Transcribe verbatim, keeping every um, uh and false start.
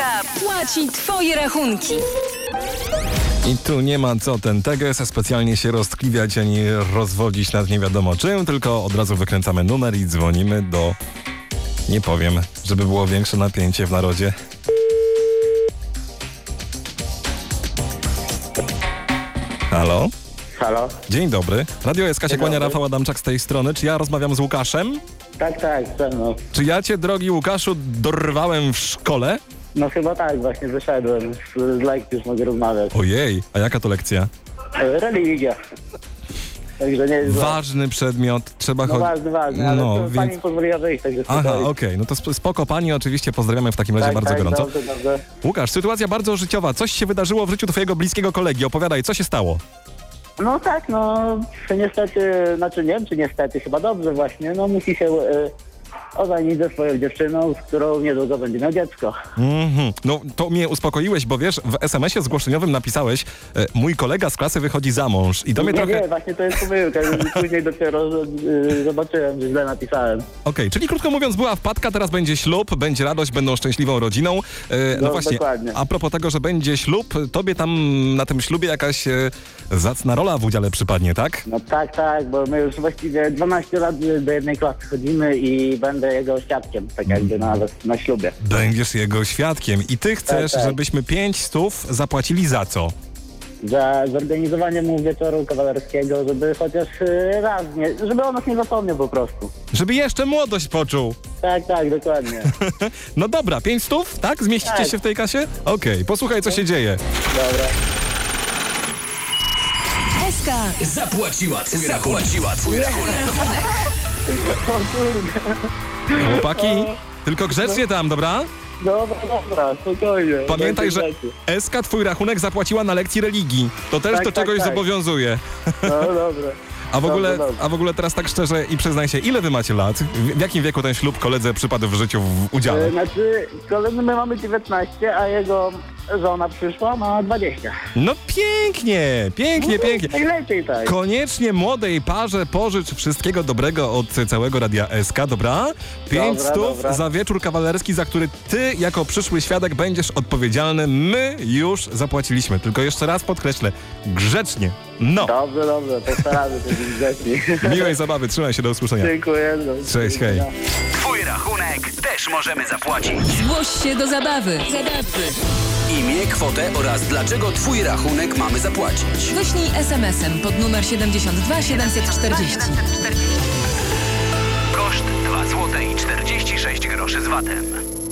K płaci twoje rachunki. I tu nie ma co ten teges specjalnie się roztkliwiać ani rozwodzić nad nie wiadomo czym, tylko od razu wykręcamy numer i dzwonimy do... Nie powiem, żeby było większe napięcie w narodzie. Halo? Halo? Dzień dobry. Radio S K się Dzień kłania, dobry. Rafał Adamczak z tej strony. Czy ja rozmawiam z Łukaszem? Tak, tak, ze mną. Czy ja cię, drogi Łukaszu, dorwałem w szkole? No chyba tak, właśnie wyszedłem z, z lekcji, już mogę rozmawiać. Ojej, a jaka to lekcja? E, Religia. Także nie jest źle. Ważny przedmiot, trzeba No chodzić... ważny, ważny, ale No, to więc- pani mi pozwoliła wyjść, także Aha, spokojnie. okej, no to sp- spoko pani, oczywiście pozdrawiamy w takim razie Tak, bardzo tak, gorąco. dobrze, dobrze. Łukasz, sytuacja bardzo życiowa. Coś się wydarzyło w życiu twojego bliskiego kolegi. Opowiadaj, co się stało? No tak, no niestety, znaczy nie wiem czy niestety, chyba dobrze właśnie, no musi się e, ożenić ze swoją dziewczyną, z którą niedługo będzie miał dziecko. Mhm. No to mnie uspokoiłeś, bo wiesz, w es em esie zgłoszeniowym napisałeś e, mój kolega z klasy wychodzi za mąż i to mnie nie, trochę... nie, właśnie to jest pomyłka, później dopiero e, zobaczyłem, że źle napisałem. Okej, czyli krótko mówiąc była wpadka, teraz będzie ślub, będzie radość, będą szczęśliwą rodziną. E, no, No, właśnie, dokładnie. a propos tego, że będzie ślub, tobie tam na tym ślubie jakaś e, zacna rola w udziale przypadnie, tak? No tak, tak, bo my już właściwie dwanaście lat do jednej klasy chodzimy i będę jego świadkiem, tak jakby na, na ślubie. Będziesz jego świadkiem i ty chcesz, Tak, tak. żebyśmy pięć stów zapłacili za co? Za zorganizowanie mu wieczoru kawalerskiego, żeby chociaż y, raz, nie, żeby on nas nie zapomniał po prostu. Żeby jeszcze młodość poczuł. Tak, tak, dokładnie. No dobra, pięć stów, tak? Zmieścicie Tak. się w tej kasie? Okej, posłuchaj co się dzieje. Dobra. S K Zapłaciła twój Zapłaciła twój rachunek. Chłopaki, tylko grzecznie tam, dobra? Dobra, dobra, spokojnie. Pamiętaj, że Będzie S K twój rachunek zapłaciła na lekcji religii. To też Tak, do tak, czegoś tak. zobowiązuje. No dobra. A w, ogóle, Dobrze, dobrze. a w ogóle teraz tak szczerze i przyznaj się, ile wy macie lat? W, w jakim wieku ten ślub koledze przypadł w życiu w udziale? Y, Znaczy, kolejny my mamy dziewiętnaście, a jego żona przyszła ma dwadzieścia. No pięknie, pięknie, pięknie. Najlepiej tak. Koniecznie młodej parze pożycz wszystkiego dobrego od całego Radia S K, dobra? Pięć Dobra, stów dobra. za wieczór kawalerski, za który ty jako przyszły świadek będziesz odpowiedzialny. My już zapłaciliśmy. Tylko jeszcze raz podkreślę, grzecznie. No, Dobrze, dobrze, postaramy się być grzeczni. miłej zabawy, trzymaj się, do usłyszenia. Dziękuję. Cześć, hej. Twój rachunek też możemy zapłacić. Zgłoś się do zabawy. Zabawy. Imię, kwotę oraz dlaczego twój rachunek mamy zapłacić. Wyślij es em esem pod numer siedemdziesiąt dwa siedemset czterdzieści. Koszt dwa złote i czterdzieści sześć groszy z vatem.